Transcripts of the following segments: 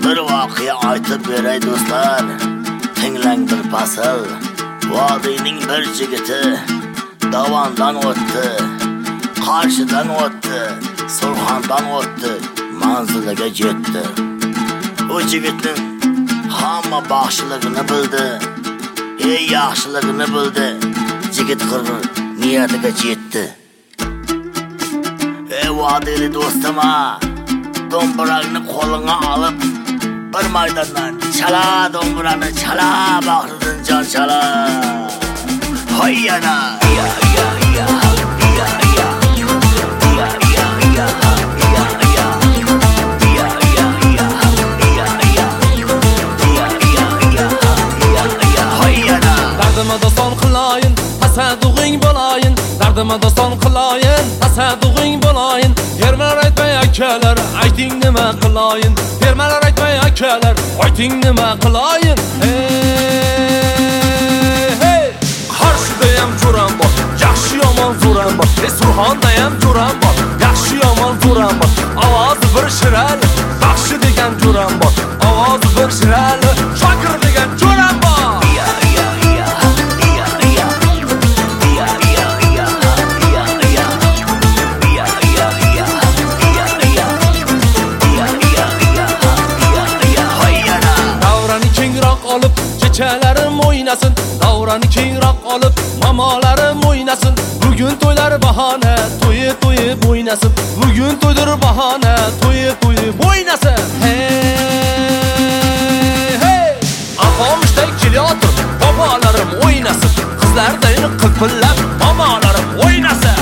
Bir voqea aytib beray do'stlar, tinglang bir fasl. Vodiyning bir jigiti Dovondan o'tdi, Qarshidan o'tdi, Surxondan o'tdi, manziliga yetdi. O jigitning hamma baxshiligini bildi, yaxshiligini bildi. Jigit qirg'in niyatiga yetdi. Vodiyli do'stim, do'mbirangni qo'lingga olib, bir maydondan chala do'mbirani chala, bag'ridan jon chala. Hoyyana ya ya ya ya ya ya ya ya dardimda son qilayin, tasadduqing bo'layin. Dardimda son qilayin, tasadduqing bo'layin. Bermalar aytmay akalar, ayting nima qilayin. Bermalar aytmay akalar, ayting nima qilayin. Hey, Qarshida ham jo'ram bor, yaxshi yomon zo'ram bor. Surxonda ham jo'ram bor, yaxshi yomon zo'ram bor. Ovozi bir shirali, baxshi degan jo'ram bor. Ovozi bir shirali, Shokir degan jo'ram bor. Kechalarim o'ynasin, davrani kengroq olib, mamolarim o'ynasin. Bugun to'ylar bahona, to'yib o'ynasin. Bugun to'ydir bahona, to'yib o'ynasin. Hey, afomishda kelyotir, bobolarim o'ynasin. Qizlardayin qilpillab, mamolarim o'ynasin.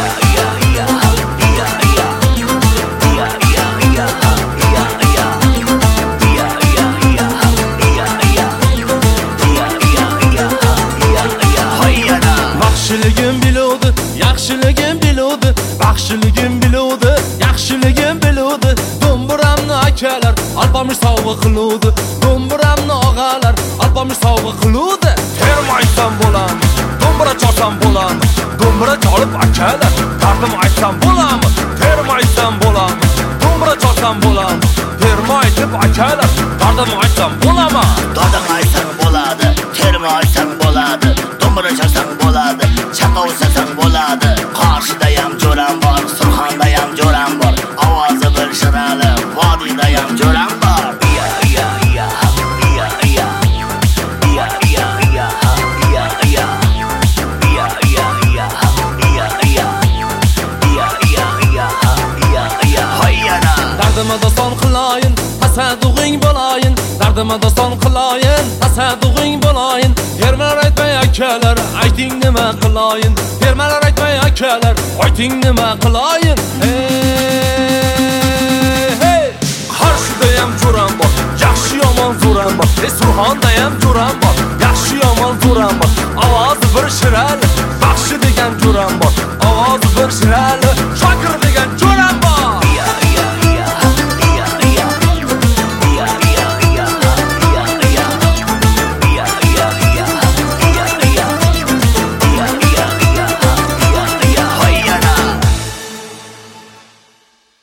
Yaxshiligim biludi, baxshiligim biludi, yaxshiligim biludi. Do'mbiramni akalar alpomish sovg'a qiludi. Do'mbiramni og'alar alpomish sovg'a qiludi. Terma aytsam bo'ladimi? Do'mbira chalsam bo'ladimi? Do'mbira chalib akalar dardim aytsam bo'ladimi? Terma aytsam bo'ladimi? Do'mbira chalsam bo'ladimi? Terma aytib akalar dardim aytsam bo'ladimi? Dardim aytsam bo'ladi, terma aytsam bo'ladi, do'mbira chalsam bo'ladi, chaqov sasam bo'ladi. Qarshida ham jo'ram bor, Surxonda ham jo'ram bor. Ovozi bir shirali, vodiyda ham jo'ram bor. Ya ya ya ya ya ya ya ya ya ya ya ya ya ya ya hoyyana. Dardimda son qilayin, tasadduqing bo'layin. Dardimda son qilayin, tasadduqing bo'layin. Bermalar aytmay akalar, ayting nima qilayin. Bermalar aytmay akalar, ayting nima qilayin. Hey, Qarshida ham jo'ram bor, yaxshi yomon zo'ram bor. Surxonda ham jo'ram bor, yaxshi yomon zo'ram bor. Ovozi bir shirali,